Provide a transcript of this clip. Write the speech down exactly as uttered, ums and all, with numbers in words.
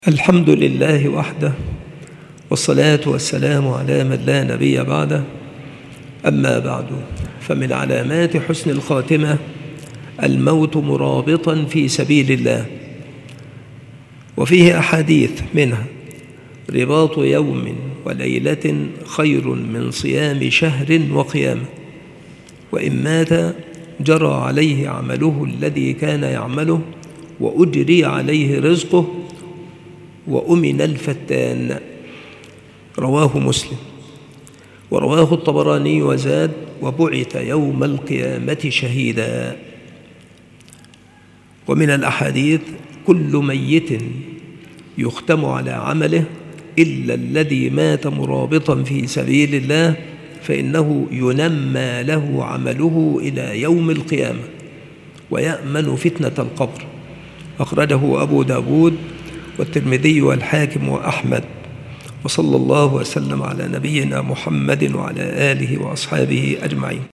الحمد لله وحده، والصلاة والسلام على من لا نبي بعده. أما بعد، فمن علامات حسن الخاتمة الموت مرابطا في سبيل الله، وفيه أحاديث منها: رباط يوم وليلة خير من صيام شهر وقيامه، وإن مات جرى عليه عمله الذي كان يعمله، وأجري عليه رزقه، وأمن الفتان. رواه مسلم. ورواه الطبراني وزاد: وبعث يوم القيامة شهيدا. ومن الأحاديث: كل ميت يختم على عمله إلا الذي مات مرابطا في سبيل الله، فإنه ينمى له عمله إلى يوم القيامة ويأمن فتنة القبر. أخرجه أبو داود والترمذي والحاكم وأحمد. وصلى الله وسلم على نبينا محمد وعلى آله وأصحابه أجمعين.